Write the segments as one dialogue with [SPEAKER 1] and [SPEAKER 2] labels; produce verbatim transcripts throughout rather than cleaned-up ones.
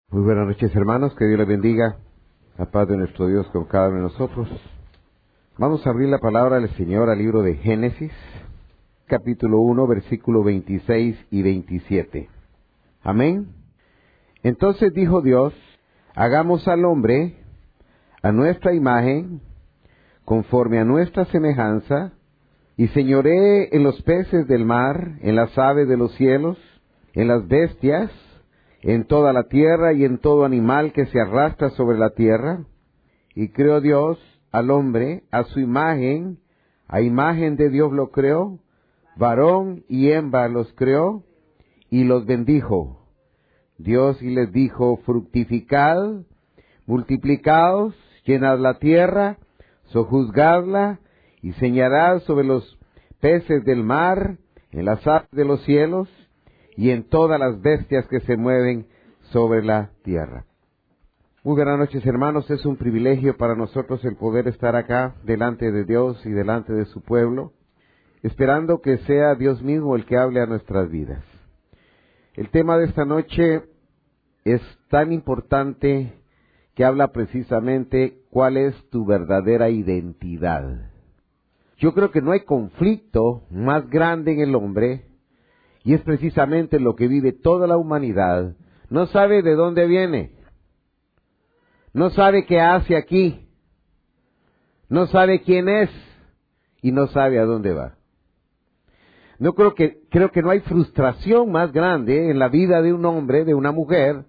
[SPEAKER 1] Muy buenas noches, hermanos, que Dios les bendiga, la paz de nuestro Dios con cada uno de nosotros. Vamos a abrir la palabra del Señor al libro de Génesis, capítulo uno, versículo veintiséis y veintisiete. Amén. Entonces dijo Dios: hagamos al hombre a nuestra imagen, conforme a nuestra semejanza, y señoree en los peces del mar, en las aves de los cielos, en las bestias, en toda la tierra y en todo animal que se arrastra sobre la tierra. Y creó Dios al hombre a su imagen, a imagen de Dios lo creó, varón y hembra los creó, y los bendijo. Dios y les dijo: fructificad, multiplicaos, llenad la tierra, sojuzgadla, y señalad sobre los peces del mar, en las aves de los cielos, y en todas las bestias que se mueven sobre la tierra. Muy buenas noches, hermanos. Es un privilegio para nosotros el poder estar acá delante de Dios y delante de su pueblo, esperando que sea Dios mismo el que hable a nuestras vidas. El tema de esta noche es tan importante que habla precisamente cuál es tu verdadera identidad. Yo creo que no hay conflicto más grande en el hombre, y es precisamente lo que vive toda la humanidad. No sabe de dónde viene, no sabe qué hace aquí, no sabe quién es y no sabe a dónde va. No creo que, creo que no hay frustración más grande en la vida de un hombre, de una mujer,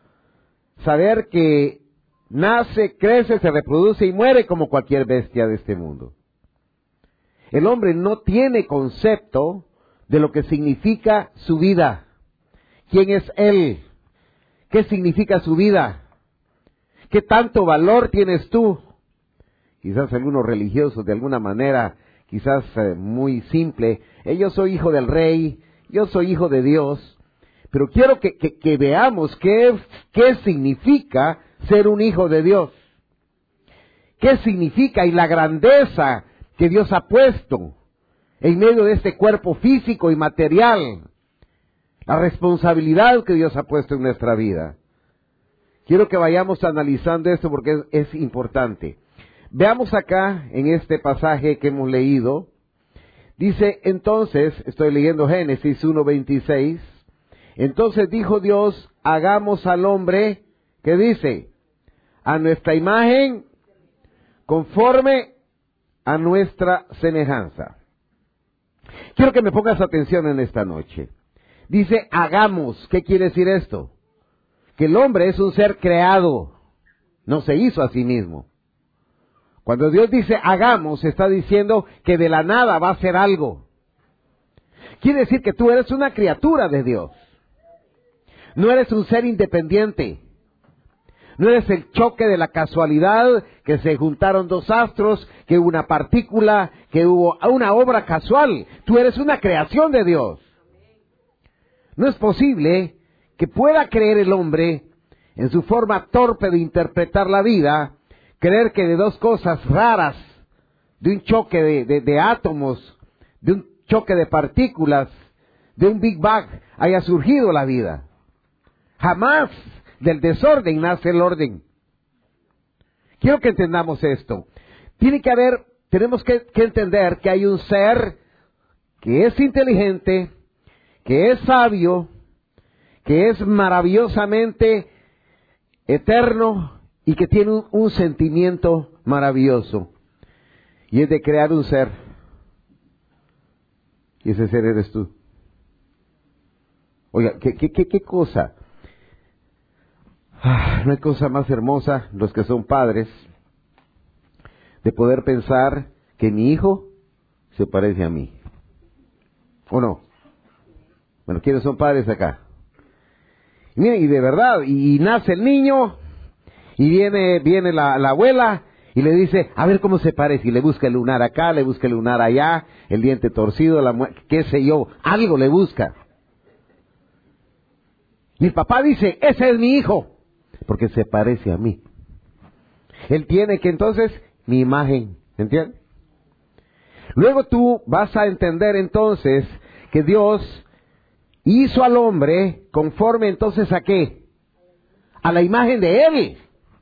[SPEAKER 1] saber que nace, crece, se reproduce y muere como cualquier bestia de este mundo. El hombre no tiene concepto de lo que significa su vida. ¿Quién es él? ¿Qué significa su vida? ¿Qué tanto valor tienes tú? Quizás algunos religiosos de alguna manera, quizás eh, muy simple, eh, yo soy hijo del rey, yo soy hijo de Dios, pero quiero que, que, que veamos qué, qué significa ser un hijo de Dios. ¿Qué significa y la grandeza que Dios ha puesto en medio de este cuerpo físico y material? La responsabilidad que Dios ha puesto en nuestra vida. Quiero que vayamos analizando esto porque es, es importante. Veamos acá en este pasaje que hemos leído. Dice entonces, estoy leyendo Génesis uno veintiséis. Entonces dijo Dios: hagamos al hombre, ¿qué dice? A nuestra imagen, conforme a nuestra semejanza. Quiero que me pongas atención en esta noche. Dice hagamos. ¿Qué quiere decir esto? Que el hombre es un ser creado, no se hizo a sí mismo. Cuando Dios dice hagamos, está diciendo que de la nada va a hacer algo. Quiere decir que tú eres una criatura de Dios. No eres un ser independiente. No eres el choque de la casualidad, que se juntaron dos astros, que hubo una partícula, que hubo una obra casual. Tú eres una creación de Dios. No es posible que pueda creer el hombre, en su forma torpe de interpretar la vida, creer que de dos cosas raras, de un choque de, de, de átomos, de un choque de partículas, de un Big Bang, haya surgido la vida. Jamás. Del desorden nace el orden. Quiero que entendamos esto. Tiene que haber, tenemos que, que entender que hay un ser que es inteligente, que es sabio, que es maravillosamente eterno y que tiene un, un sentimiento maravilloso. Y es de crear un ser. Y ese ser eres tú. Oiga, ¿qué, qué, qué, qué cosa? Ah, no hay cosa más hermosa, los que son padres, de poder pensar que mi hijo se parece a mí. ¿O no? Bueno, ¿quiénes son padres acá? Y miren, y de verdad, y, y nace el niño, y viene, viene la, la abuela, y le dice, a ver cómo se parece, y le busca el lunar acá, le busca el lunar allá, el diente torcido, la mu- qué sé yo, algo le busca. Y el papá dice, ese es mi hijo, porque se parece a mí. Él tiene que entonces mi imagen, ¿entiendes? Luego tú vas a entender entonces que Dios hizo al hombre conforme entonces a qué? a la imagen de Él.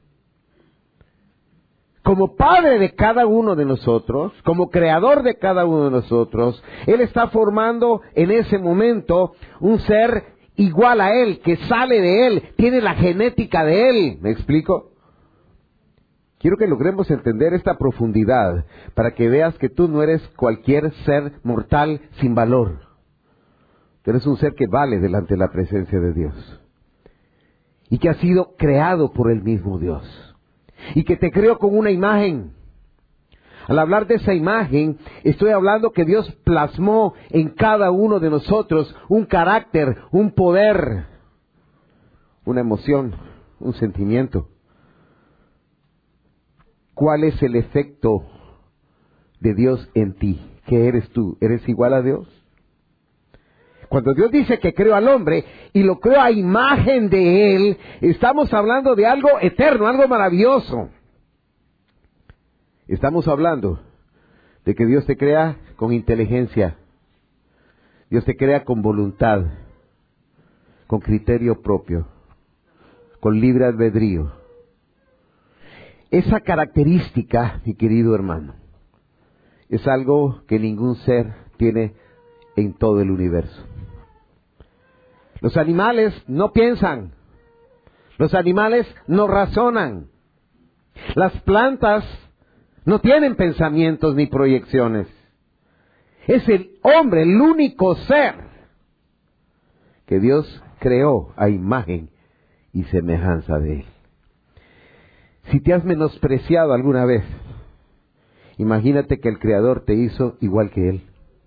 [SPEAKER 1] Como Padre de cada uno de nosotros, como Creador de cada uno de nosotros, Él está formando en ese momento un ser igual a Él, que sale de Él, tiene la genética de Él. ¿Me explico? Quiero que logremos entender esta profundidad para que veas que tú no eres cualquier ser mortal sin valor. Tú eres un ser que vale delante de la presencia de Dios. Y que ha sido creado por el mismo Dios. Y que te creó con una imagen. Al hablar de esa imagen, estoy hablando que Dios plasmó en cada uno de nosotros un carácter, un poder, una emoción, un sentimiento. ¿Cuál es el efecto de Dios en ti? ¿Qué eres tú? ¿Eres igual a Dios? Cuando Dios dice que creó al hombre y lo creó a imagen de Él, estamos hablando de algo eterno, algo maravilloso. Estamos hablando de que Dios te crea con inteligencia. Dios te crea con voluntad, con criterio propio, con libre albedrío. Esa característica, mi querido hermano, es algo que ningún ser tiene en todo el universo. Los animales no piensan. Los animales no razonan. Las plantas no tienen pensamientos ni proyecciones. Es el hombre, el único ser que Dios creó a imagen y semejanza de Él. Si te has menospreciado alguna vez, imagínate que el Creador te hizo igual que Él.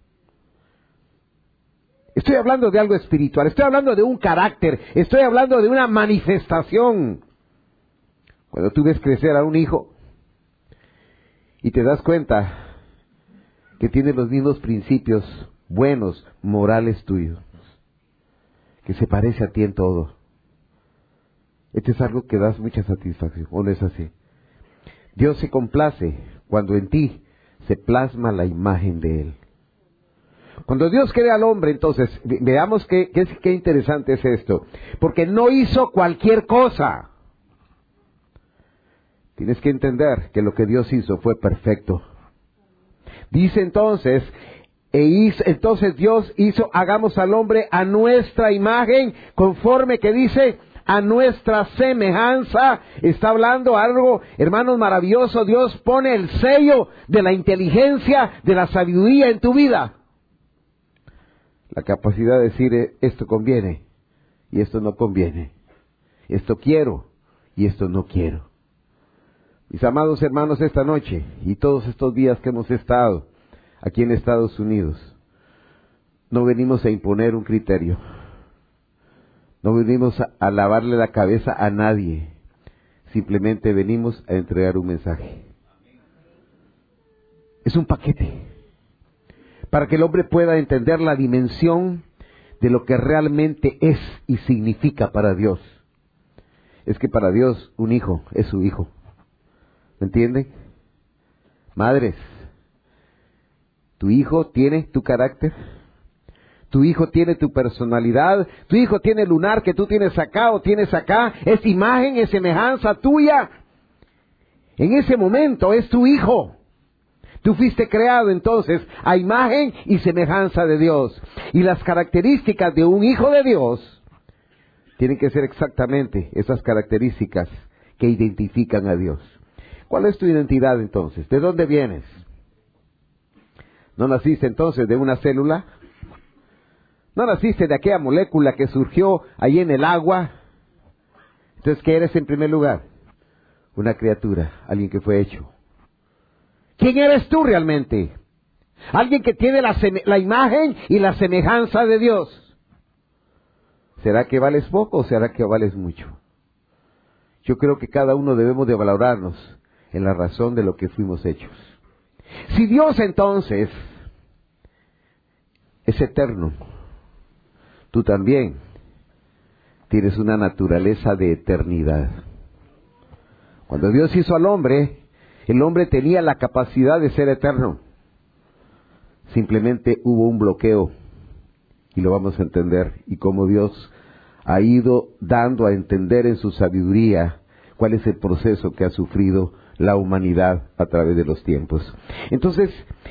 [SPEAKER 1] Estoy hablando de algo espiritual, estoy hablando de un carácter, estoy hablando de una manifestación. Cuando tú ves crecer a un hijo y te das cuenta que tiene los mismos principios buenos, morales tuyos, que se parece a ti en todo. Esto es algo que das mucha satisfacción, ¿o no es así? Dios se complace cuando en ti se plasma la imagen de Él. Cuando Dios crea al hombre, entonces, veamos qué, qué, qué interesante es esto. Porque no hizo cualquier cosa. Tienes que entender que lo que Dios hizo fue perfecto. Dice entonces, e hizo, entonces Dios hizo, hagamos al hombre a nuestra imagen, conforme que dice, a nuestra semejanza. Está hablando algo, hermanos, maravilloso. Dios pone el sello de la inteligencia, de la sabiduría en tu vida. La capacidad de decir, esto conviene y esto no conviene. Esto quiero y esto no quiero. Mis amados hermanos, esta noche y todos estos días que hemos estado aquí en Estados Unidos, no venimos a imponer un criterio. No venimos a, a lavarle la cabeza a nadie. Simplemente venimos a entregar un mensaje. Es un paquete. Para que el hombre pueda entender la dimensión de lo que realmente es y significa para Dios. Es que para Dios un hijo es su hijo. ¿Me entienden? Madres, tu hijo tiene tu carácter. Tu hijo tiene tu personalidad. Tu hijo tiene el lunar que tú tienes acá o tienes acá. Es imagen, es semejanza tuya. En ese momento es tu hijo. Tú fuiste creado entonces a imagen y semejanza de Dios. Y las características de un hijo de Dios tienen que ser exactamente esas características que identifican a Dios. ¿Cuál es tu identidad entonces? ¿De dónde vienes? ¿No naciste entonces de una célula? ¿No naciste de aquella molécula que surgió ahí en el agua? Entonces, ¿qué eres en primer lugar? Una criatura, alguien que fue hecho. ¿Quién eres tú realmente? Alguien que tiene la, seme- la imagen y la semejanza de Dios. ¿Será que vales poco o será que vales mucho? Yo creo que cada uno debemos de valorarnos en la razón de lo que fuimos hechos. Si Dios entonces es eterno, tú también tienes una naturaleza de eternidad. Cuando Dios hizo al hombre, el hombre tenía la capacidad de ser eterno. Simplemente hubo un bloqueo, y lo vamos a entender, y cómo Dios ha ido dando a entender en su sabiduría cuál es el proceso que ha sufrido la humanidad a través de los tiempos. Entonces,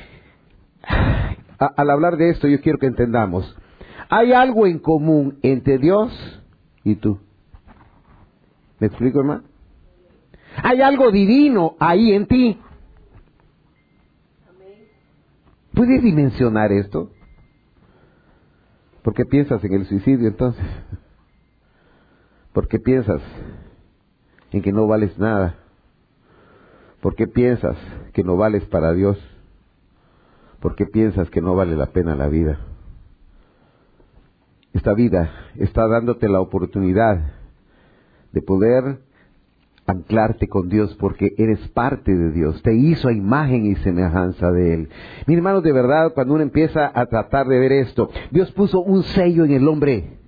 [SPEAKER 1] a, al hablar de esto, yo quiero que entendamos, hay algo en común entre Dios y tú. ¿Me explico, hermano? Hay algo divino ahí en ti. ¿Puedes dimensionar esto? ¿Por qué piensas en el suicidio entonces? ¿Por qué piensas en que no vales nada? ¿Por qué piensas que no vales para Dios? ¿Por qué piensas que no vale la pena la vida? Esta vida está dándote la oportunidad de poder anclarte con Dios porque eres parte de Dios. Te hizo a imagen y semejanza de Él. Mi hermano, de verdad, cuando uno empieza a tratar de ver esto, Dios puso un sello en el hombre.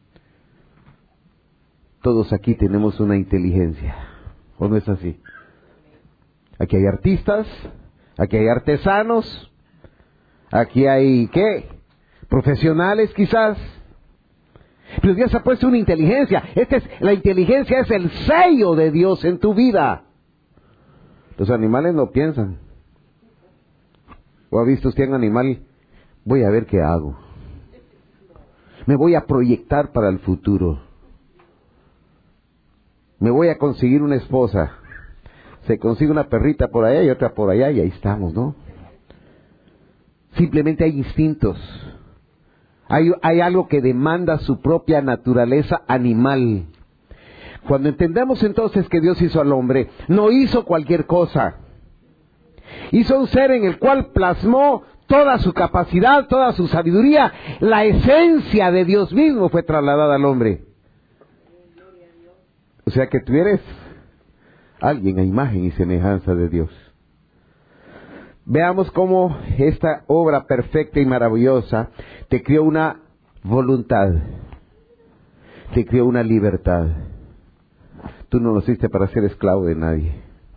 [SPEAKER 1] Todos aquí tenemos una inteligencia, ¿o no es así? Aquí hay artistas, aquí hay artesanos, aquí hay, ¿qué? Profesionales quizás. Pero Dios ha puesto una inteligencia. Esta es, la inteligencia es el sello de Dios en tu vida. Los animales no piensan. ¿O ha visto usted un animal? Voy a ver qué hago. Me voy a proyectar para el futuro. Me voy a conseguir una esposa. Se consigue una perrita por allá y otra por allá y ahí estamos, ¿no? Simplemente hay instintos. Hay, hay algo que demanda su propia naturaleza animal. Cuando entendemos entonces que Dios hizo al hombre, no hizo cualquier cosa. Hizo un ser en el cual plasmó toda su capacidad, toda su sabiduría. La esencia de Dios mismo fue trasladada al hombre. O sea que tú eres alguien a imagen y semejanza de Dios. Veamos cómo esta obra perfecta y maravillosa te creó una voluntad, te creó una libertad. Tú no naciste para ser esclavo de nadie,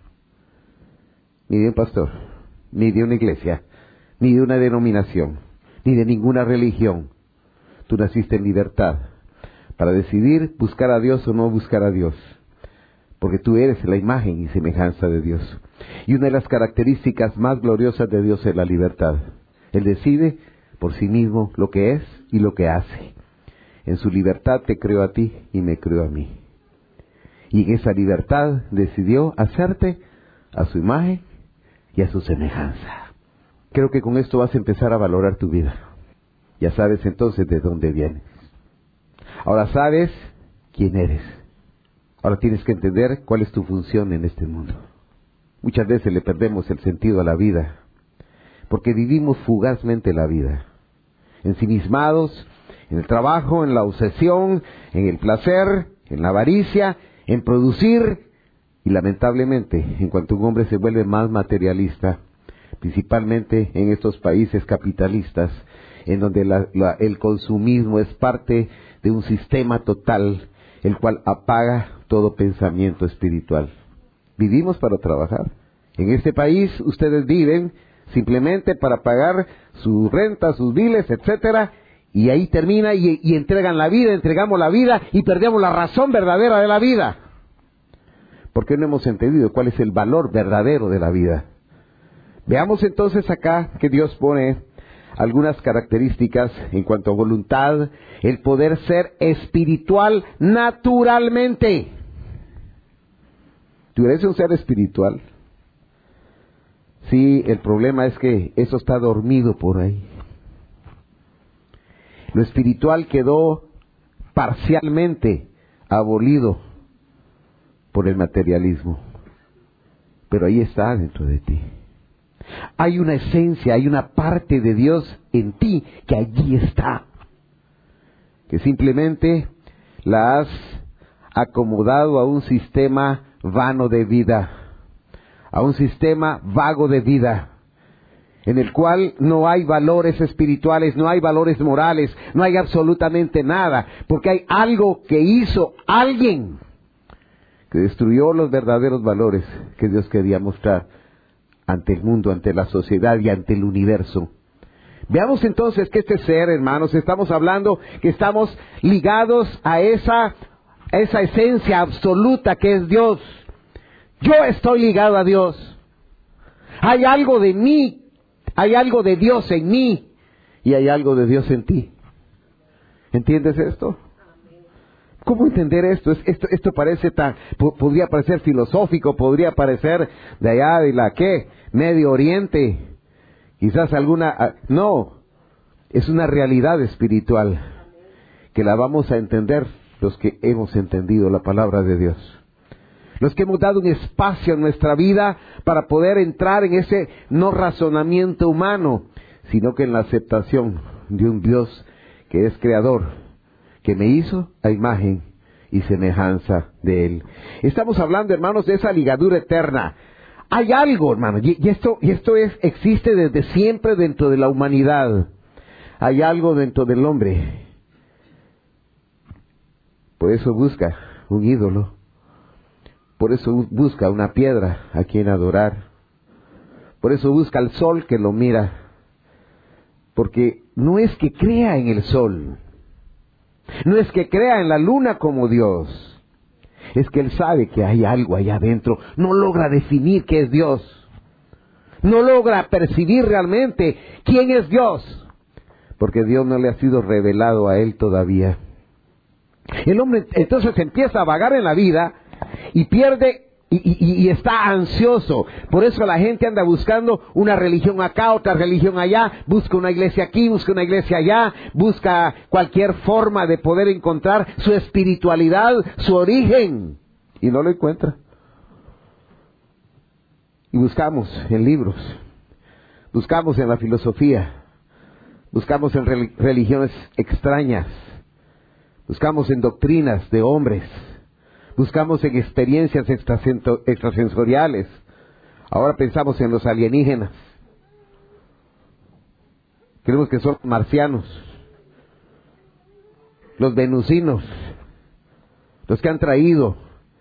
[SPEAKER 1] ni de un pastor, ni de una iglesia, ni de una denominación, ni de ninguna religión. Tú naciste en libertad para decidir buscar a Dios o no buscar a Dios, porque tú eres la imagen y semejanza de Dios. Y una de las características más gloriosas de Dios es la libertad. Él decide por sí mismo lo que es y lo que hace. En su libertad te creó a ti y me creó a mí. Y en esa libertad decidió hacerte a su imagen y a su semejanza. Creo que con esto vas a empezar a valorar tu vida. Ya sabes entonces de dónde vienes. Ahora sabes quién eres. Ahora tienes que entender cuál es tu función en este mundo. Muchas veces le perdemos el sentido a la vida, porque vivimos fugazmente la vida, ensimismados en el trabajo, en la obsesión, en el placer, en la avaricia, en producir, y lamentablemente, en cuanto un hombre se vuelve más materialista, principalmente en estos países capitalistas, en donde la, la, el consumismo es parte de un sistema total, el cual apaga todo pensamiento espiritual. Vivimos para trabajar. En este país ustedes viven simplemente para pagar su renta, sus biles, etcétera, y ahí termina y, y entregan la vida, entregamos la vida y perdemos la razón verdadera de la vida. Porque no hemos entendido cuál es el valor verdadero de la vida. Veamos entonces acá que Dios pone algunas características en cuanto a voluntad, el poder ser espiritual naturalmente. ¿Tú eres un ser espiritual? Sí, el problema es que eso está dormido por ahí. Lo espiritual quedó parcialmente abolido por el materialismo, pero ahí está dentro de ti. Hay una esencia, hay una parte de Dios en ti que allí está, que simplemente la has acomodado a un sistema vano de vida, a un sistema vago de vida, en el cual no hay valores espirituales, no hay valores morales, no hay absolutamente nada, porque hay algo que hizo alguien que destruyó los verdaderos valores que Dios quería mostrar ante el mundo, ante la sociedad y ante el universo. Veamos entonces que este ser, hermanos, estamos hablando que estamos ligados a esa, a esa esencia absoluta que es Dios. Yo estoy ligado a Dios. Hay algo de mí, hay algo de Dios en mí y hay algo de Dios en ti. ¿Entiendes esto? ¿Cómo entender esto? Esto, esto parece tan, podría parecer filosófico, podría parecer de allá de la ¿qué? Medio Oriente. Quizás alguna... No, es una realidad espiritual que la vamos a entender los que hemos entendido la palabra de Dios. Los que hemos dado un espacio en nuestra vida para poder entrar en ese no razonamiento humano, sino que en la aceptación de un Dios que es creador, que me hizo a imagen y semejanza de Él. Estamos hablando, hermanos, de esa ligadura eterna. Hay algo, hermanos, y esto, y esto es, existe desde siempre dentro de la humanidad. Hay algo dentro del hombre. Por eso busca un ídolo. Por eso busca una piedra a quien adorar. Por eso busca al sol que lo mira. Porque no es que crea en el sol. No es que crea en la luna como Dios. Es que él sabe que hay algo allá adentro. No logra definir qué es Dios. No logra percibir realmente quién es Dios. Porque Dios no le ha sido revelado a él todavía. El hombre entonces empieza a vagar en la vida y pierde y, y, y está ansioso. Por eso la gente anda buscando una religión acá, otra religión allá, busca una iglesia aquí, busca una iglesia allá, busca cualquier forma de poder encontrar su espiritualidad, su origen, y no lo encuentra. Y buscamos en libros, buscamos en la filosofía, buscamos en religiones extrañas, buscamos en doctrinas de hombres, buscamos en experiencias extrasensoriales. Ahora pensamos en los alienígenas. Creemos que son marcianos, los venusinos, los que han traído.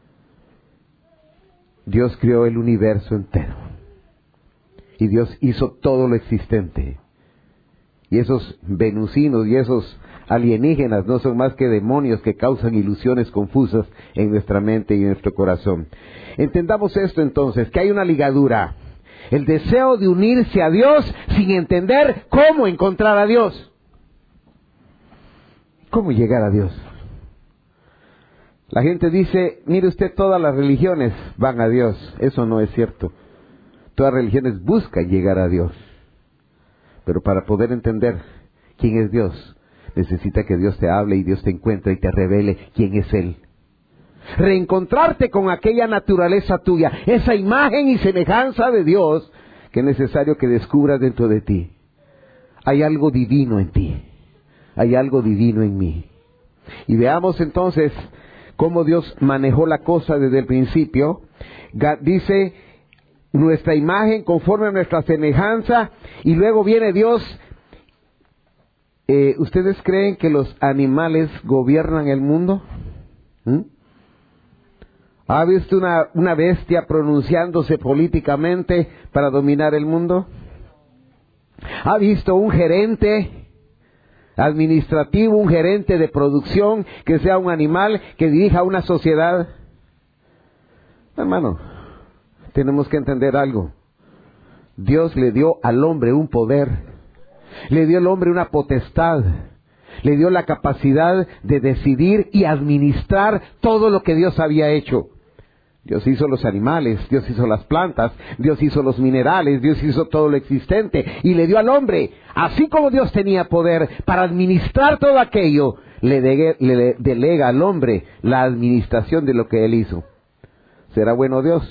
[SPEAKER 1] Dios creó el universo entero. Y Dios hizo todo lo existente. Y esos venusinos y esos alienígenas no son más que demonios que causan ilusiones confusas en nuestra mente y en nuestro corazón. Entendamos esto entonces, que hay una ligadura. El deseo de unirse a Dios sin entender cómo encontrar a Dios. ¿Cómo llegar a Dios? La gente dice, mire usted, todas las religiones van a Dios. Eso no es cierto. Todas las religiones buscan llegar a Dios. Pero para poder entender quién es Dios, necesita que Dios te hable y Dios te encuentre y te revele quién es Él. Reencontrarte con aquella naturaleza tuya, esa imagen y semejanza de Dios que es necesario que descubras dentro de ti. Hay algo divino en ti. Hay algo divino en mí. Y veamos entonces cómo Dios manejó la cosa desde el principio. Dice, nuestra imagen conforme a nuestra semejanza, y luego viene Dios. Eh, ¿Ustedes creen que los animales gobiernan el mundo? ¿Mm? ¿Ha visto una, una bestia pronunciándose políticamente para dominar el mundo? ¿Ha visto un gerente administrativo, un gerente de producción que sea un animal que dirija una sociedad? Hermano, tenemos que entender algo. Dios le dio al hombre un poder, le dio al hombre una potestad, le dio la capacidad de decidir y administrar todo lo que Dios había hecho. Dios hizo los animales, Dios hizo las plantas, Dios hizo los minerales, Dios hizo todo lo existente y le dio al hombre, así como Dios tenía poder para administrar todo aquello, le, de, le delega al hombre la administración de lo que él hizo. ¿Será bueno Dios?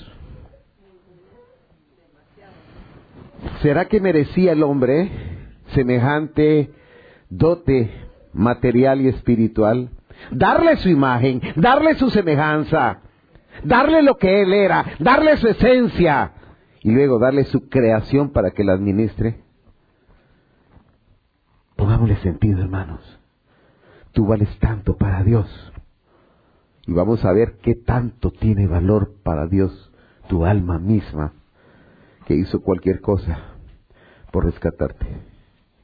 [SPEAKER 1] ¿Será que merecía el hombre semejante dote material y espiritual? Darle su imagen, darle su semejanza, darle lo que él era, darle su esencia y luego darle su creación para que la administre. Pongámosle sentido, hermanos. Tú vales tanto para Dios. Y vamos a ver qué tanto tiene valor para Dios tu alma misma, que hizo cualquier cosa por rescatarte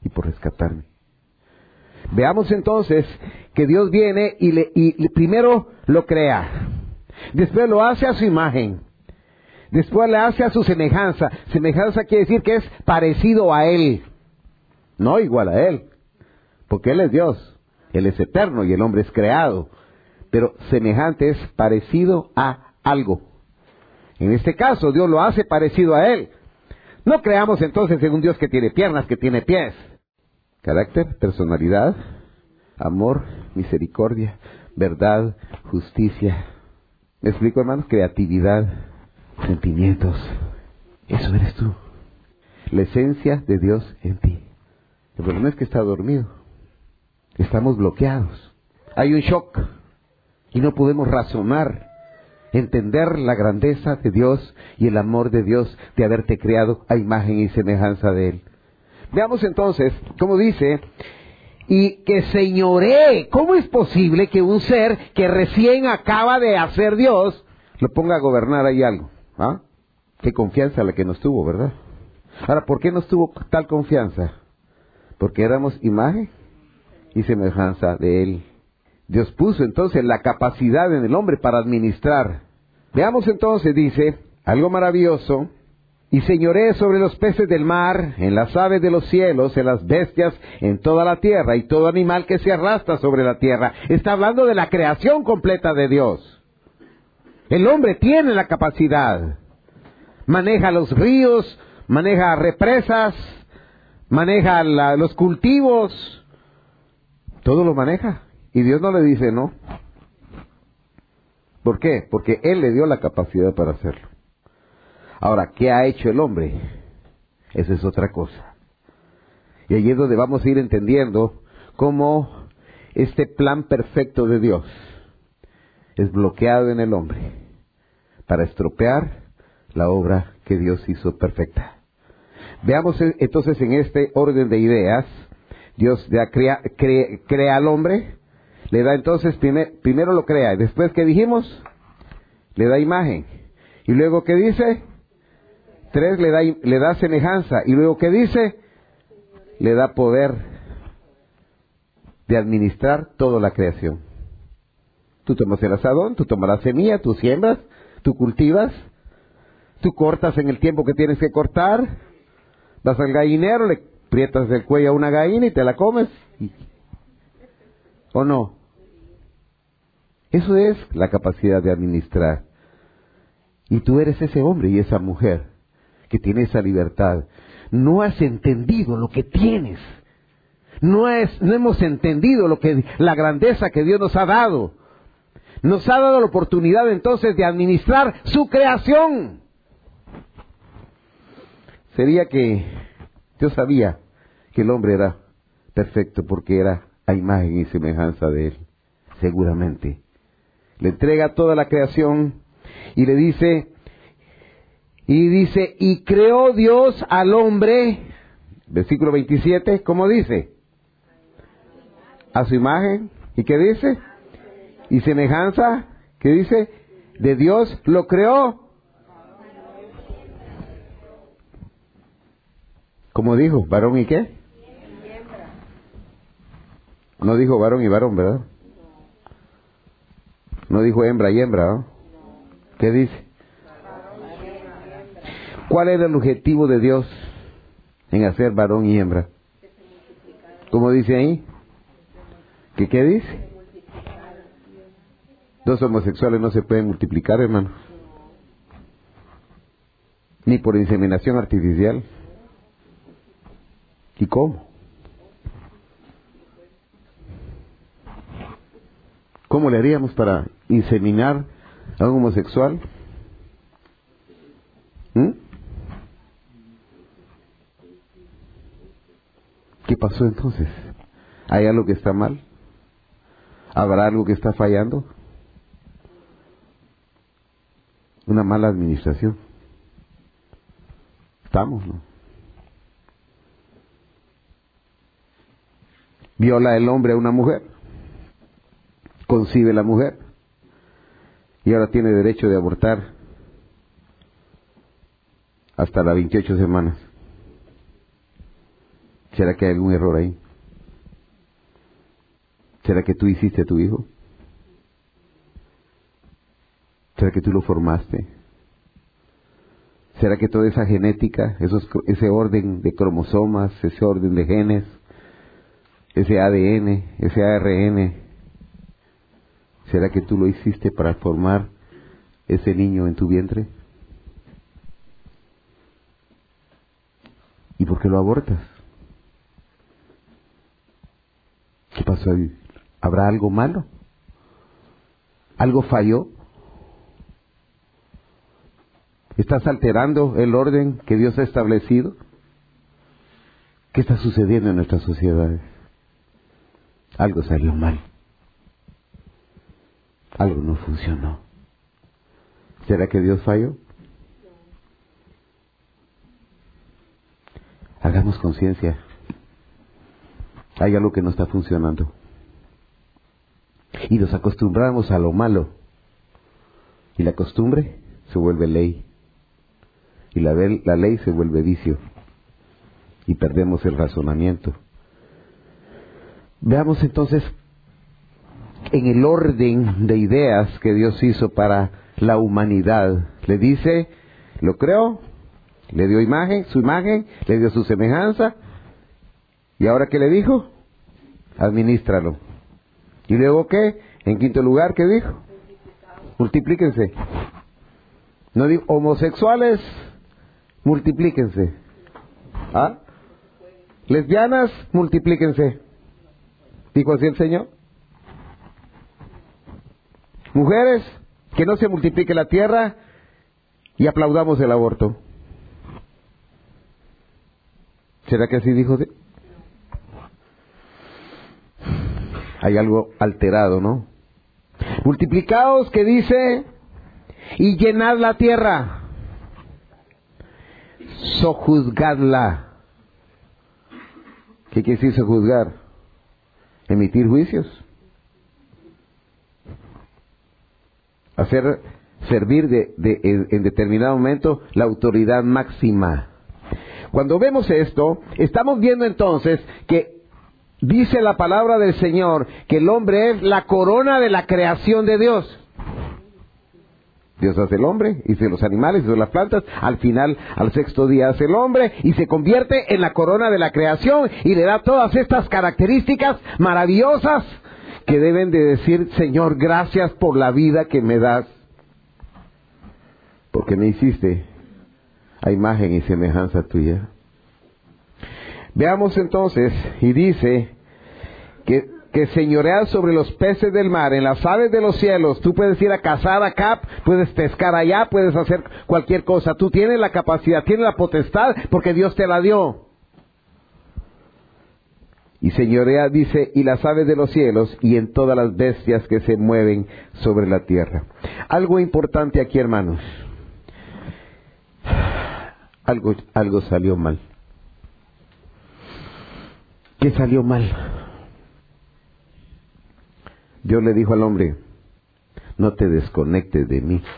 [SPEAKER 1] y por rescatarme. Veamos entonces que Dios viene y, le, y, y primero lo crea. Después lo hace a su imagen. Después le hace a su semejanza. Semejanza quiere decir que es parecido a Él. No igual a Él. Porque Él es Dios. Él es eterno y el hombre es creado. Pero semejante es parecido a algo. En este caso, Dios lo hace parecido a Él. No creamos entonces en un Dios que tiene piernas, que tiene pies. Carácter, personalidad, amor, misericordia, verdad, justicia. ¿Me explico, hermanos? Creatividad, sentimientos. Eso eres tú. La esencia de Dios en ti. El problema es que está dormido. Estamos bloqueados. Hay un shock. Y no podemos razonar, entender la grandeza de Dios y el amor de Dios de haberte creado a imagen y semejanza de Él. Veamos entonces, como dice, y que señoree. ¿Cómo es posible que un ser que recién acaba de hacer Dios lo ponga a gobernar ahí algo? ¿Ah? Qué confianza la que nos tuvo, ¿verdad? Ahora, ¿por qué nos tuvo tal confianza? Porque éramos imagen y semejanza de Él. Dios puso entonces la capacidad en el hombre para administrar. Veamos entonces, dice, algo maravilloso. Y señoree sobre los peces del mar, en las aves de los cielos, en las bestias, en toda la tierra, y todo animal que se arrastra sobre la tierra. Está hablando de la creación completa de Dios. El hombre tiene la capacidad. Maneja los ríos, maneja represas, maneja la, los cultivos. Todo lo maneja. Y Dios no le dice no. ¿Por qué? Porque Él le dio la capacidad para hacerlo. Ahora, ¿qué ha hecho el hombre? Esa es otra cosa. Y allí es donde vamos a ir entendiendo cómo este plan perfecto de Dios es bloqueado en el hombre para estropear la obra que Dios hizo perfecta. Veamos entonces en este orden de ideas. Dios ya crea, crea, crea al hombre, le da entonces, primer, primero lo crea, y después, ¿qué dijimos? Le da imagen. Y luego, ¿qué dice? Tres, le da, le da semejanza. Y luego, ¿qué dice? Le da poder de administrar toda la creación. Tú tomas el asadón, tú tomas la semilla, tú siembras, tú cultivas, tú cortas en el tiempo que tienes que cortar, vas al gallinero, le aprietas el cuello a una gallina y te la comes. ¿O no? Eso es la capacidad de administrar. Y tú eres ese hombre y esa mujer que tiene esa libertad. No has entendido lo que tienes. No, es, no hemos entendido lo que, la grandeza que Dios nos ha dado. Nos ha dado la oportunidad entonces de administrar su creación. Sería que Dios sabía que el hombre era perfecto porque era a imagen y semejanza de Él. Seguramente. Le entrega toda la creación y le dice, y dice, y creó Dios al hombre, versículo veintisiete, ¿cómo dice? A su imagen. ¿Y qué dice? Y semejanza, ¿qué dice? De Dios lo creó. ¿Cómo dijo? ¿Varón y qué? No dijo varón y varón, ¿verdad? No dijo hembra y hembra, ¿no? ¿Qué dice? ¿Cuál era el objetivo de Dios en hacer varón y hembra? ¿Cómo dice ahí? ¿Qué qué dice? Dos homosexuales no se pueden multiplicar, hermano. Ni por inseminación artificial. ¿Y cómo? ¿Cómo le haríamos para inseminar a un homosexual? ¿Mm? ¿Qué pasó entonces? ¿Hay algo que está mal? ¿Habrá algo que está fallando? Una mala administración. Estamos, ¿no? Viola el hombre a una mujer. Concibe la mujer. Y ahora tiene derecho de abortar hasta las veintiocho semanas. ¿Será que hay algún error ahí? ¿Será que tú hiciste a tu hijo? ¿Será que tú lo formaste? ¿Será que toda esa genética, esos, ese orden de cromosomas, ese orden de genes, ese A D N, ese A R N, será que tú lo hiciste para formar ese niño en tu vientre? ¿Y por qué lo abortas? ¿Qué pasó ahí? ¿Habrá algo malo? ¿Algo falló? ¿Estás alterando el orden que Dios ha establecido? ¿Qué está sucediendo en nuestras sociedades? Algo salió mal. Algo no funcionó. ¿Será que Dios falló? Hagamos conciencia. Hay algo que no está funcionando. Y nos acostumbramos a lo malo. Y la costumbre se vuelve ley. Y la, la ley se vuelve vicio. Y perdemos el razonamiento. Veamos entonces en el orden de ideas que Dios hizo para la humanidad. Le dice, lo creó, le dio imagen, su imagen, le dio su semejanza. ¿Y ahora qué le dijo? Administralo. ¿Y luego qué? En quinto lugar, ¿qué dijo? Multiplíquense. No digo homosexuales, multiplíquense. ¿Ah? Lesbianas, multiplíquense. ¿Dijo así el Señor? Mujeres, que no se multiplique la tierra y aplaudamos el aborto. ¿Será que así dijo? Hay algo alterado, ¿no? Multiplicaos, que dice, y llenad la tierra, sojuzgadla. ¿Qué quiere decir sojuzgar? Emitir juicios. Hacer servir de, de, en, en determinado momento la autoridad máxima. Cuando vemos esto, estamos viendo entonces que dice la palabra del Señor que el hombre es la corona de la creación de Dios. Dios hace el hombre, hizo los animales, hizo las plantas, al final, al sexto día hace el hombre y se convierte en la corona de la creación y le da todas estas características maravillosas que deben de decir, Señor, gracias por la vida que me das, porque me hiciste a imagen y semejanza tuya. Veamos entonces, y dice que, que señoreas sobre los peces del mar, en las aves de los cielos. Tú puedes ir a cazar acá, puedes pescar allá, puedes hacer cualquier cosa. Tú tienes la capacidad, tienes la potestad, porque Dios te la dio. Y señorea, dice, y las aves de los cielos, y en todas las bestias que se mueven sobre la tierra. Algo importante aquí, hermanos. Algo, algo salió mal. ¿Qué salió mal? Dios le dijo al hombre, no te desconectes de mí.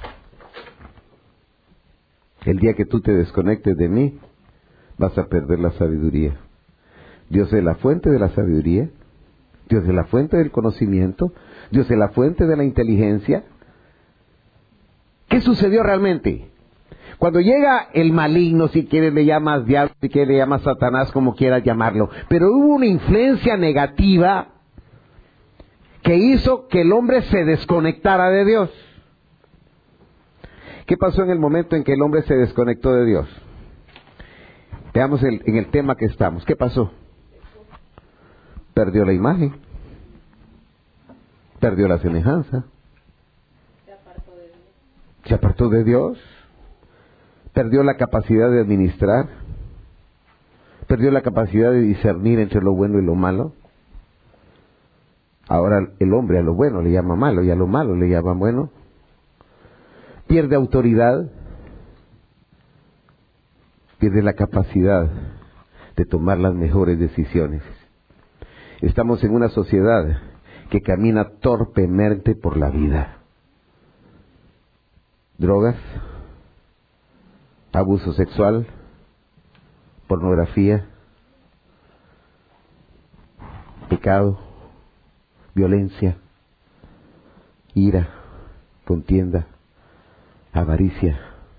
[SPEAKER 1] El día que tú te desconectes de mí, vas a perder la sabiduría. Dios es la fuente de la sabiduría, Dios es la fuente del conocimiento, Dios es la fuente de la inteligencia. ¿Qué sucedió realmente? Cuando llega el maligno, si quieres le llamas diablo, si quieres le llamas Satanás, como quieras llamarlo, pero hubo una influencia negativa que hizo que el hombre se desconectara de Dios. ¿Qué pasó en el momento en que el hombre se desconectó de Dios? Veamos el, en el tema que estamos. ¿Qué pasó? Perdió la imagen, perdió la semejanza, se apartó de Dios, se apartó de Dios, perdió la capacidad de administrar, perdió la capacidad de discernir entre lo bueno y lo malo. Ahora el hombre a lo bueno le llama malo y a lo malo le llama bueno. Pierde autoridad, pierde la capacidad de tomar las mejores decisiones. Estamos en una sociedad que camina torpemente por la vida. Drogas, abuso sexual, pornografía, pecado, violencia, ira, contienda, avaricia.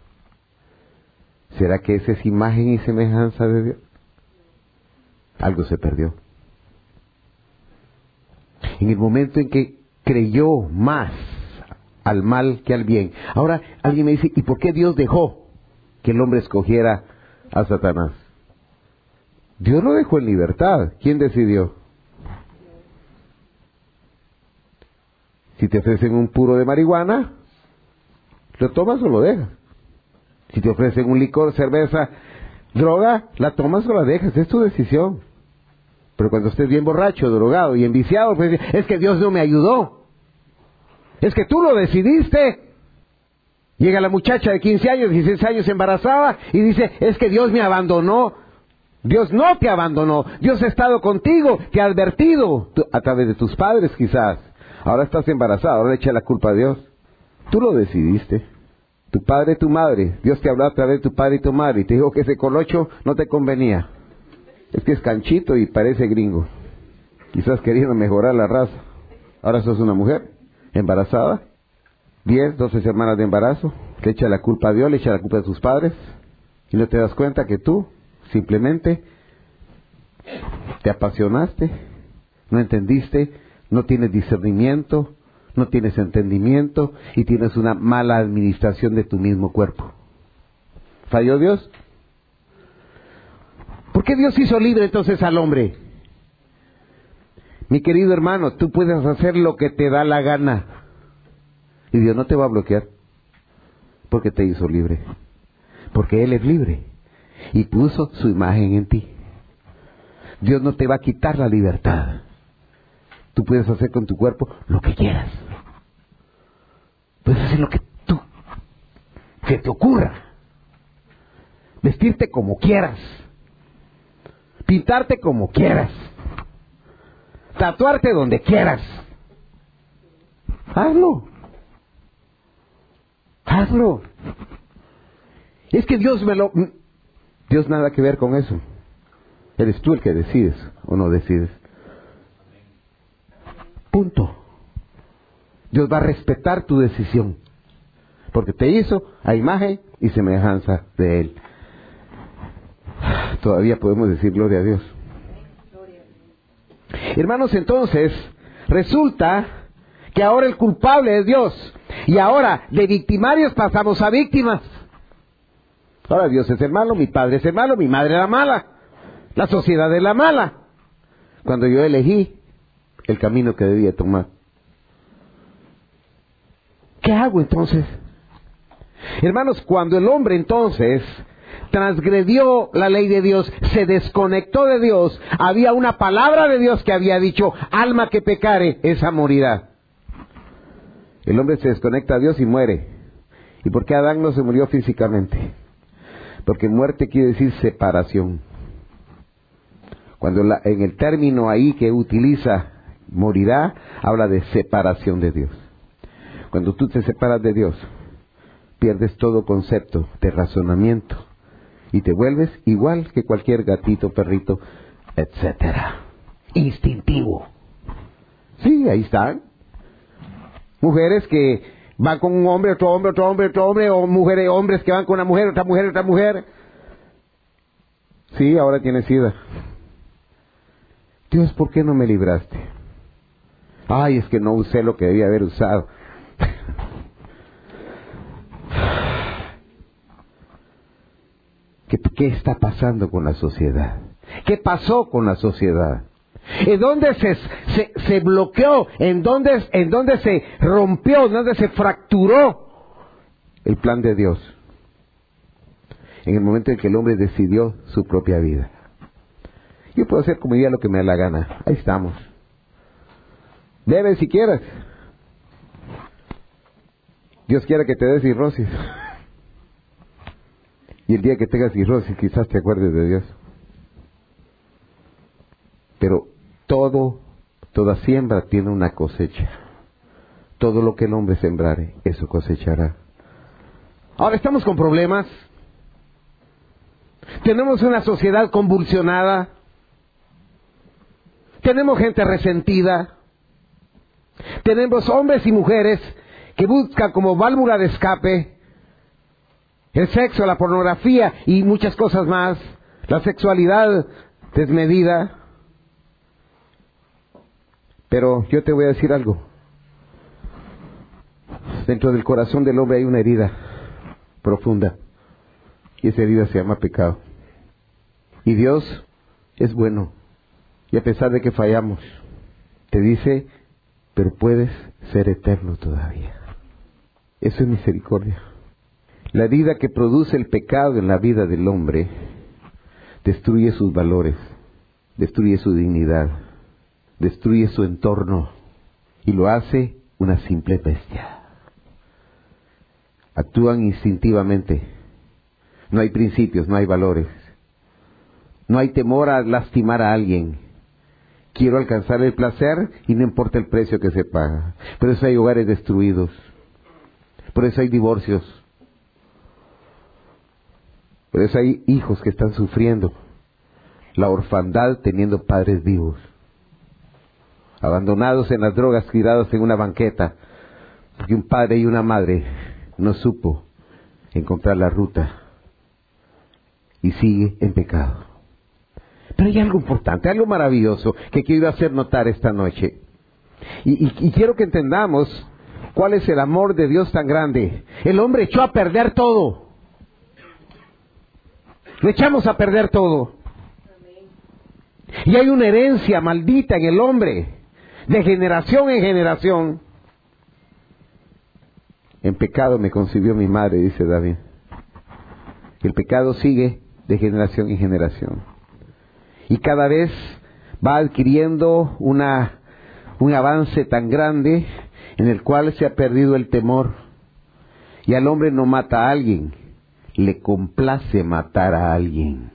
[SPEAKER 1] ¿Será que esa es imagen y semejanza de Dios? Algo se perdió. En el momento en que creyó más al mal que al bien. Ahora alguien me dice, ¿y por qué Dios dejó que el hombre escogiera a Satanás? Dios lo dejó en libertad. ¿Quién decidió? Si te ofrecen un puro de marihuana, ¿lo tomas o lo dejas? Si te ofrecen un licor, cerveza, droga, ¿la tomas o la dejas? Es tu decisión. Pero cuando estés bien borracho, drogado y enviciado, pues es que Dios no me ayudó. Es que tú lo decidiste. Llega la muchacha de quince años, dieciséis años embarazada y dice, es que Dios me abandonó. Dios no te abandonó. Dios ha estado contigo, te ha advertido, a través de tus padres quizás. Ahora estás embarazada, ahora le echa la culpa a Dios. Tú lo decidiste. Tu padre, tu madre. Dios te habló a través de tu padre y tu madre y te dijo que ese colocho no te convenía. Es que es canchito y parece gringo. Quizás queriendo mejorar la raza. Ahora sos una mujer embarazada. Diez, doce semanas de embarazo. Le echa la culpa a Dios, le echa la culpa a tus padres. Y no te das cuenta que tú simplemente te apasionaste, no entendiste, no tienes discernimiento, no tienes entendimiento y tienes una mala administración de tu mismo cuerpo. ¿Falló Dios? ¿Por qué Dios hizo libre entonces al hombre? Mi querido hermano, tú puedes hacer lo que te da la gana y Dios no te va a bloquear porque te hizo libre, porque Él es libre y puso su imagen en ti. Dios no te va a quitar la libertad. Tú puedes hacer con tu cuerpo lo que quieras. Puedes hacer lo que tú, que te ocurra. Vestirte como quieras. Pintarte como quieras. Tatuarte donde quieras. Hazlo. Hazlo. Es que Dios me lo... Dios nada que ver con eso. Eres tú el que decides o no decides. Punto. Dios va a respetar tu decisión. Porque te hizo a imagen y semejanza de Él. Todavía podemos decir gloria a Dios. Hermanos, entonces, resulta que ahora el culpable es Dios. Y ahora, de victimarios pasamos a víctimas. Ahora Dios es el malo, mi padre es el malo, mi madre la mala. La sociedad es la mala. Cuando yo elegí el camino que debía tomar. ¿Qué hago entonces? Hermanos, cuando el hombre entonces transgredió la ley de Dios, se desconectó de Dios, había una palabra de Dios que había dicho, alma que pecare, esa morirá. El hombre se desconecta a Dios y muere. ¿Y por qué Adán no se murió físicamente? Porque muerte quiere decir separación. Cuando la, en el término ahí que utiliza morirá, habla de separación de Dios. Cuando tú te separas de Dios, pierdes todo concepto de razonamiento y te vuelves igual que cualquier gatito, perrito, etcétera. Instintivo. Sí, ahí están. Mujeres que van con un hombre, otro hombre, otro hombre, otro hombre, o mujeres, hombres que van con una mujer, otra mujer, otra mujer. Sí, ahora tienes sida. Dios, ¿por qué no me libraste? Ay, es que no usé lo que debía haber usado. ¿Qué, ¿Qué está pasando con la sociedad? ¿Qué pasó con la sociedad? ¿En dónde se, se, se bloqueó? ¿En dónde, ¿En dónde se rompió? ¿En dónde se fracturó el plan de Dios? En el momento en que el hombre decidió su propia vida. Yo puedo hacer como diga lo que me da la gana. Ahí estamos. Bebe si quieres. Dios quiera que te des cirrosis. Y el día que tengas cirrosis quizás te acuerdes de Dios. Pero todo, toda siembra tiene una cosecha. Todo lo que el hombre sembrare, eso cosechará. Ahora estamos con problemas. Tenemos una sociedad convulsionada.
[SPEAKER 2] Tenemos gente resentida. Tenemos hombres y mujeres que buscan como válvula de escape el sexo, la pornografía y muchas cosas más. La sexualidad desmedida. Pero yo te voy a decir algo. Dentro del corazón del hombre hay una herida profunda. Y esa herida se llama pecado. Y Dios es bueno. Y a pesar de que fallamos, te dice, pero puedes ser eterno todavía. Eso es misericordia. La herida que produce el pecado en la vida del hombre destruye sus valores, destruye su dignidad, destruye su entorno y lo hace una simple bestia. Actúan instintivamente. No hay principios, no hay valores. No hay temor a lastimar a alguien. Quiero alcanzar el placer y no importa el precio que se paga. Por eso hay hogares destruidos. Por eso hay divorcios. Por eso hay hijos que están sufriendo la orfandad teniendo padres vivos. Abandonados en las drogas, tirados en una banqueta. Porque un padre y una madre no supo encontrar la ruta. Y sigue en pecado. Pero hay algo importante, algo maravilloso que quiero hacer notar esta noche. Y, y, y quiero que entendamos cuál es el amor de Dios tan grande. El hombre echó a perder todo. Lo echamos a perder todo. Y hay una herencia maldita en el hombre, de generación en generación. En pecado me concibió mi madre, dice David. El pecado sigue de generación en generación. Y cada vez va adquiriendo una, un avance tan grande en el cual se ha perdido el temor. Y al hombre no mata a alguien, le complace matar a alguien.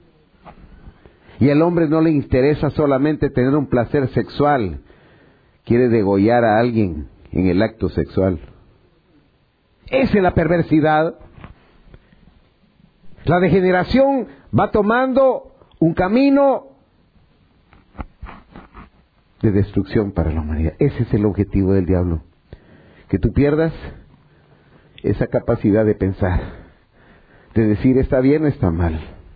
[SPEAKER 2] Y al hombre no le interesa solamente tener un placer sexual, quiere degollar a alguien en el acto sexual. Esa es la perversidad. La degeneración va tomando un camino de destrucción para la humanidad. Ese es el objetivo del diablo. Que tú pierdas esa capacidad de pensar, de decir está bien o está mal.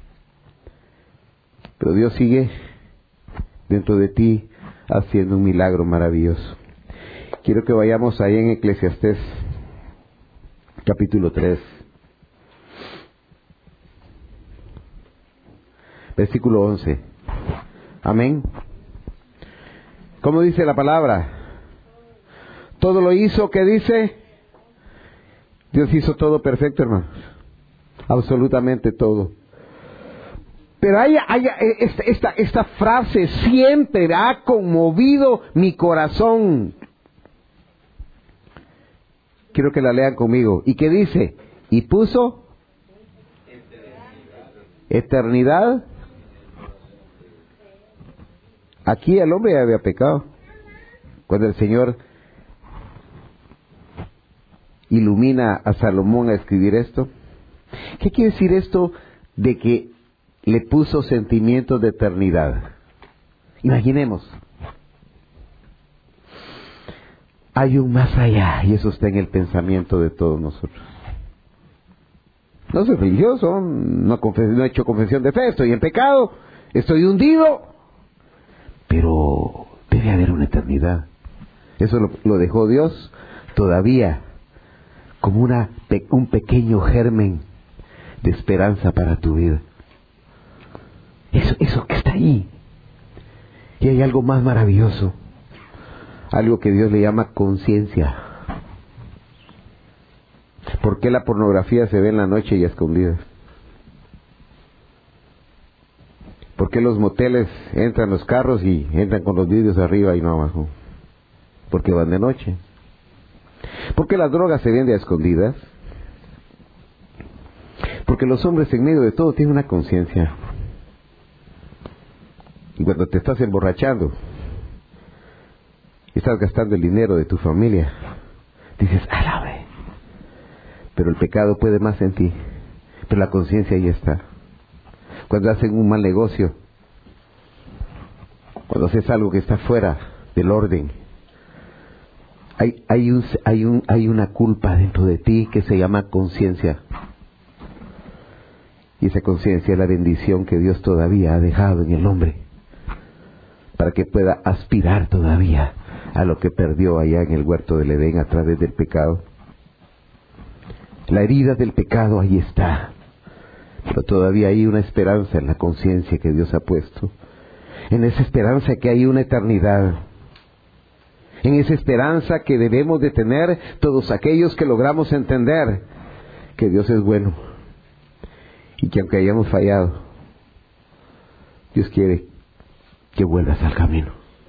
[SPEAKER 2] Pero Dios sigue dentro de ti haciendo un milagro maravilloso. Quiero que vayamos ahí en Eclesiastés, capítulo tres. Versículo once. Amén. ¿Cómo dice la palabra? Todo lo hizo, ¿qué dice? Dios hizo todo perfecto, hermanos. Absolutamente todo. Pero hay, hay, esta, esta, esta frase siempre ha conmovido mi corazón. Quiero que la lean conmigo. ¿Y qué dice? Y puso eternidad. Aquí el hombre ya había pecado. Cuando el Señor ilumina a Salomón a escribir esto. ¿Qué quiere decir esto de que le puso sentimientos de eternidad? Imaginemos. Hay un más allá y eso está en el pensamiento de todos nosotros. No soy religioso, no, confes- no he hecho confesión de fe, estoy en pecado, estoy hundido. Pero debe haber una eternidad. Eso lo, lo dejó Dios todavía como una, un pequeño germen de esperanza para tu vida. Eso, eso que está ahí. Y hay algo más maravilloso. Algo que Dios le llama conciencia. ¿Por qué la pornografía se ve en la noche y a escondidas? ¿Por qué los moteles entran los carros y entran con los vidrios arriba y no abajo? Porque van de noche. ¿Por qué las drogas se venden a escondidas? Porque los hombres en medio de todo tienen una conciencia. Y cuando te estás emborrachando, y estás gastando el dinero de tu familia, dices, alabe. Pero el pecado puede más en ti. Pero la conciencia ahí está. Cuando hacen un mal negocio, Cuando haces algo que está fuera del orden, hay, hay, un, hay, un, hay una culpa dentro de ti que se llama conciencia. Y esa conciencia es la bendición que Dios todavía ha dejado en el hombre, para que pueda aspirar todavía a lo que perdió allá en el huerto del Edén a través del pecado. La herida del pecado ahí está, pero todavía hay una esperanza en la conciencia que Dios ha puesto. En esa esperanza que hay una eternidad. En esa esperanza que debemos de tener todos aquellos que logramos entender que Dios es bueno. Y que aunque hayamos fallado, Dios quiere que vuelvas al camino.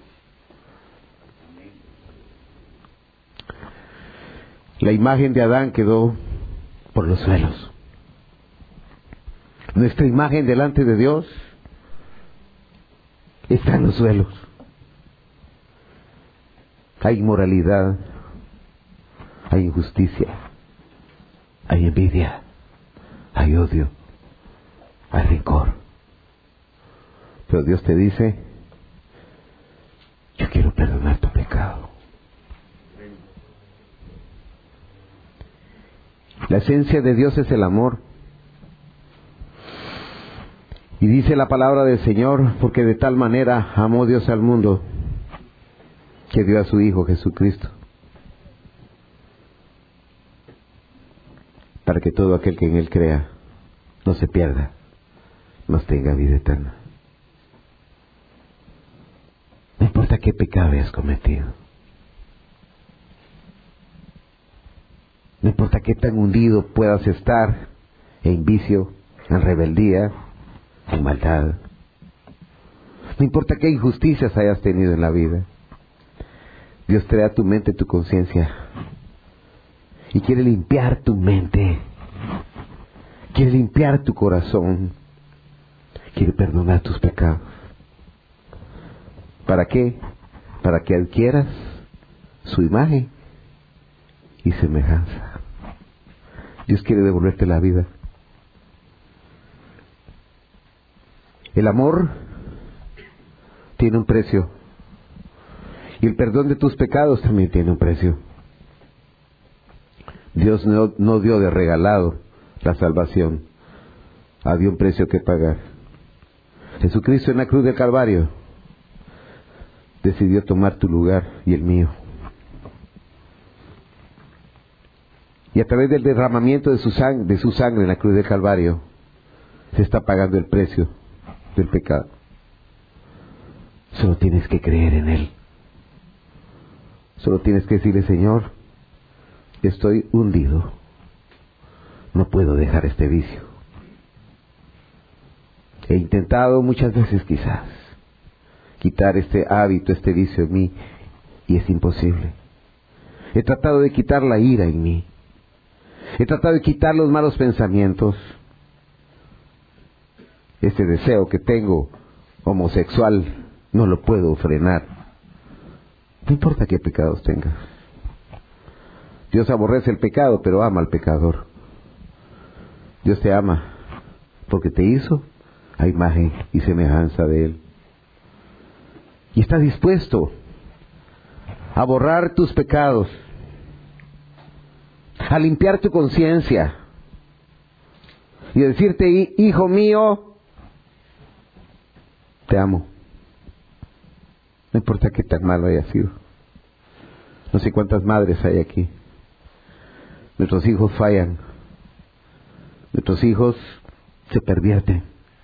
[SPEAKER 2] La imagen de Adán quedó por los suelos. Nuestra imagen delante de Dios está en los suelos. Hay inmoralidad, hay injusticia, hay envidia, hay odio, hay rencor. Pero Dios te dice: yo quiero perdonar tu pecado. La esencia de Dios es el amor. Y dice la palabra del Señor: porque de tal manera amó Dios al mundo, que dio a su Hijo Jesucristo, para que todo aquel que en Él crea no se pierda, mas tenga vida eterna. No importa qué pecado hayas cometido. No importa qué tan hundido puedas estar en vicio, en rebeldía, en maldad. No importa qué injusticias hayas tenido en la vida. Dios trae a tu mente tu conciencia y quiere limpiar tu mente. Quiere limpiar tu corazón. Quiere perdonar tus pecados. ¿Para qué? Para que adquieras su imagen y semejanza. Dios quiere devolverte la vida. El amor tiene un precio. Y el perdón de tus pecados también tiene un precio. Dios no, no dio de regalado la salvación. Había un precio que pagar. Jesucristo en la cruz del Calvario decidió tomar tu lugar y el mío. Y a través del derramamiento de su sangre, de su sangre en la cruz del Calvario, se está pagando el precio del pecado. Solo tienes que creer en Él. Solo tienes que decirle: Señor, estoy hundido. No puedo dejar este vicio. He intentado muchas veces quizás quitar este hábito, este vicio en mí, y es imposible. He tratado de quitar la ira en mí. He tratado de quitar los malos pensamientos. Este deseo que tengo homosexual no lo puedo frenar. No importa qué pecados tengas. Dios aborrece el pecado, pero ama al pecador. Dios te ama porque te hizo a imagen y semejanza de Él. Y está dispuesto a borrar tus pecados, a limpiar tu conciencia y a decirte: hijo mío, te amo. No importa qué tan malo haya sido. No sé cuántas madres hay aquí. Nuestros hijos fallan. Nuestros hijos se pervierten.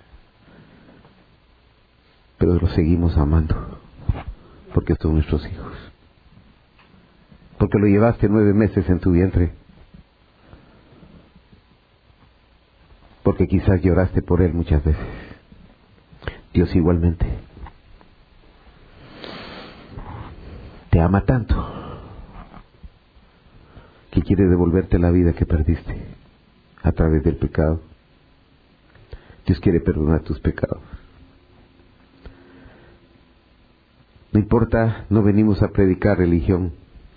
[SPEAKER 2] Pero los seguimos amando. Porque son nuestros hijos. Porque lo llevaste nueve meses en tu vientre. Porque quizás lloraste por él muchas veces. Dios igualmente te ama tanto que quiere devolverte la vida que perdiste a través del pecado. Dios quiere perdonar tus pecados. No importa, no venimos a predicar religión.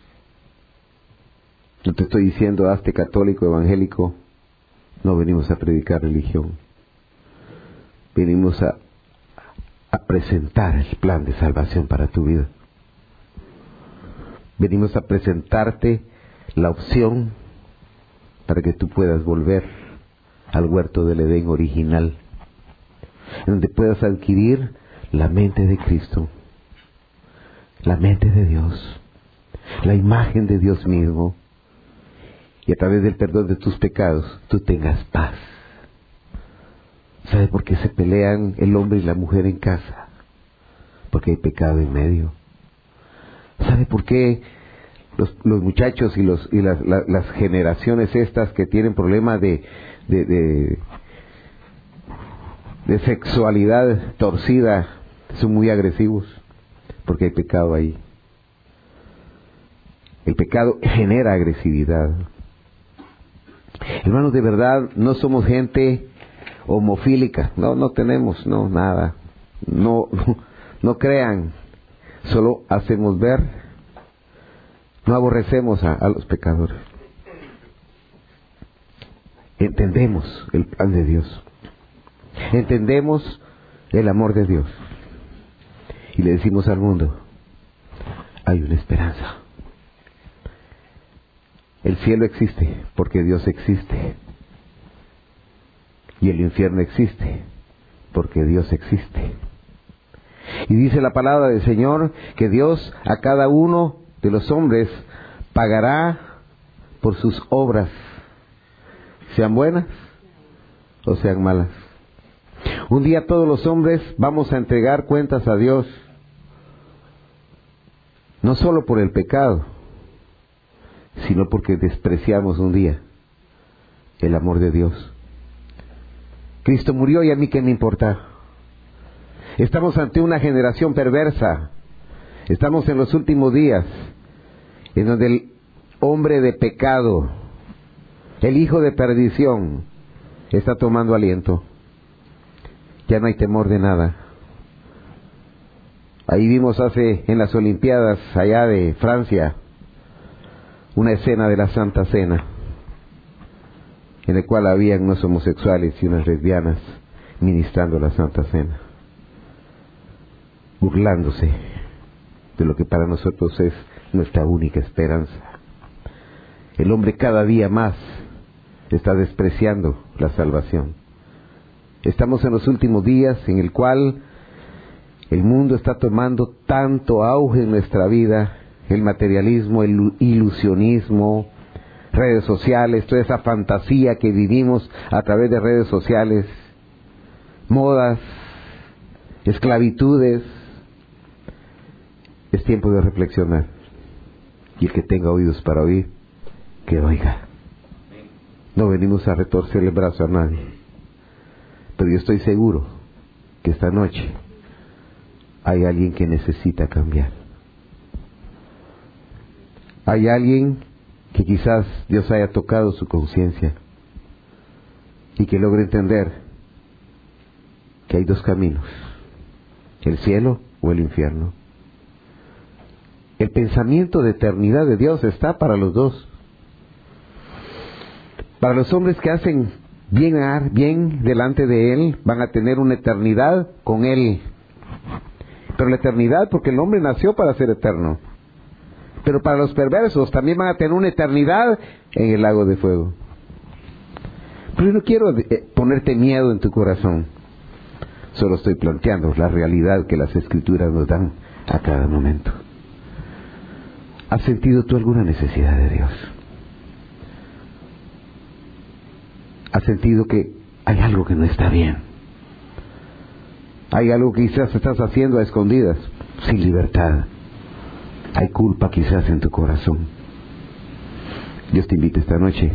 [SPEAKER 2] No te estoy diciendo hazte católico, evangélico. No venimos a predicar religión. Venimos a, a presentar el plan de salvación para tu vida. Venimos a presentarte la opción para que tú puedas volver al huerto del Edén original, en donde puedas adquirir la mente de Cristo, la mente de Dios, la imagen de Dios mismo, y a través del perdón de tus pecados tú tengas paz. ¿Sabe por qué se pelean el hombre y la mujer en casa? Porque hay pecado en medio. ¿Sabe por qué los, los muchachos y, los, y las, la, las generaciones estas que tienen problemas de, de, de, de sexualidad torcida son muy agresivos? Porque hay pecado ahí. El pecado genera agresividad. Hermanos, de verdad, no somos gente homofílica. No, no tenemos, no, nada. No, no, no crean. Solo hacemos ver. No aborrecemos a, a los pecadores. Entendemos el plan de Dios. Entendemos el amor de Dios. Y le decimos al mundo, hay una esperanza. El cielo existe porque Dios existe. Y el infierno existe porque Dios existe. Y dice la palabra del Señor que Dios a cada uno de los hombres pagará por sus obras, sean buenas o sean malas. Un día todos los hombres vamos a entregar cuentas a Dios, no solo por el pecado, sino porque despreciamos un día el amor de Dios. Cristo murió y a mí qué me importa. Estamos ante una generación perversa. Estamos en los últimos días, en donde el hombre de pecado, el hijo de perdición, está tomando aliento. Ya no hay temor de nada. Ahí vimos hace en las Olimpiadas allá de Francia una escena de la Santa Cena, en la cual habían unos homosexuales y unas lesbianas ministrando la Santa Cena, burlándose de lo que para nosotros es nuestra única esperanza. El hombre cada día más está despreciando la salvación. Estamos en los últimos días en el cual el mundo está tomando tanto auge en nuestra vida, el materialismo, el ilusionismo, redes sociales, toda esa fantasía que vivimos a través de redes sociales, modas, esclavitudes. Es tiempo de reflexionar. Y el que tenga oídos para oír, que oiga. No venimos a retorcer el brazo a nadie, pero yo estoy seguro que esta noche hay alguien que necesita cambiar. Hay alguien que quizás Dios haya tocado su conciencia y que logre entender que hay dos caminos, el cielo o el infierno. El pensamiento de eternidad de Dios está para los dos. Para los hombres que hacen bien, bien delante de Él, van a tener una eternidad con Él. Pero la eternidad, porque el hombre nació para ser eterno. Pero para los perversos también van a tener una eternidad en el lago de fuego. Pero yo no quiero ponerte miedo en tu corazón. Solo estoy planteando la realidad que las Escrituras nos dan a cada momento. ¿Has sentido tú alguna necesidad de Dios? ¿Has sentido que hay algo que no está bien? ¿Hay algo que quizás estás haciendo a escondidas, sin libertad? ¿Hay culpa quizás en tu corazón? Dios te invita esta noche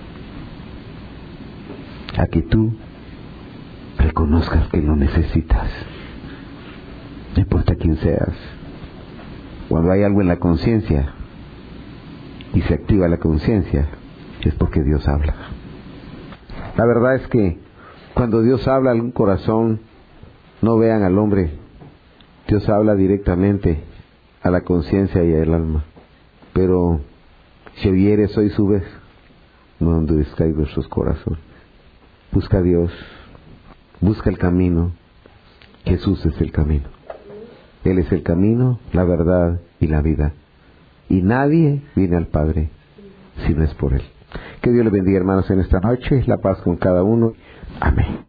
[SPEAKER 2] a que tú reconozcas que lo necesitas. No importa quién seas. Cuando hay algo en la conciencia y se activa la conciencia, es porque Dios habla. La verdad es que cuando Dios habla a algún corazón, no vean al hombre. Dios habla directamente a la conciencia y al alma. Pero si oyeres hoy su vez, no endurezcáis vuestros corazones. Busca a Dios, busca el camino, Jesús es el camino. Él es el camino, la verdad y la vida. Y nadie viene al Padre si no es por Él. Que Dios le bendiga, hermanos, en esta noche. La paz con cada uno. Amén.